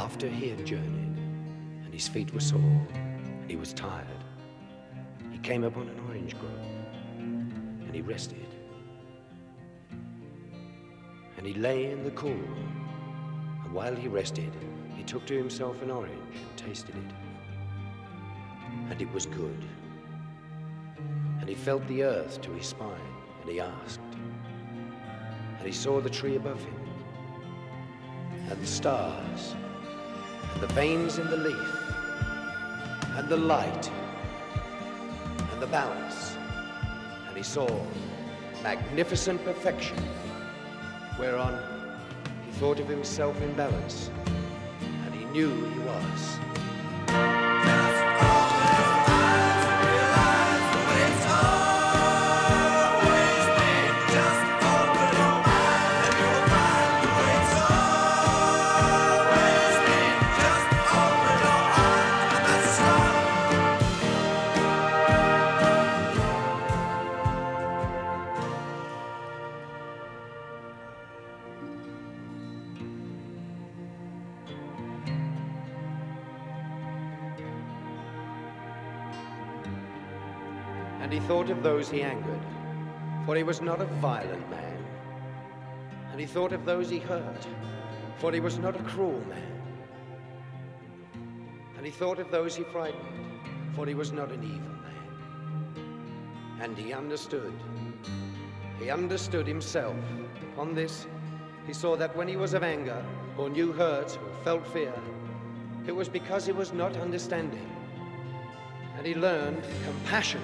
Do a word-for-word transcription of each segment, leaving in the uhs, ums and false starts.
After he had journeyed, and his feet were sore, and he was tired, he came upon an orange grove, and he rested. And he lay in the cool, and while he rested, he took to himself an orange and tasted it. And it was good. And he felt the earth to his spine, and he asked. And he saw the tree above him, and the stars, and the veins in the leaf, and the light, and the balance. And he saw magnificent perfection, whereon he thought of himself in balance, and he knew he was. And he thought of those he angered, for he was not a violent man. And he thought of those he hurt, for he was not a cruel man. And he thought of those he frightened, for he was not an evil man. And he understood. He understood himself. Upon this, he saw that when he was of anger, or knew hurt, or felt fear, it was because he was not understanding. And he learned compassion.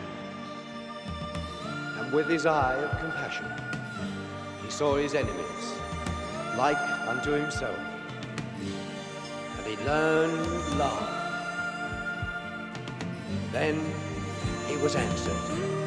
And with his eye of compassion, he saw his enemies like unto himself. And he learned love. Then he was answered.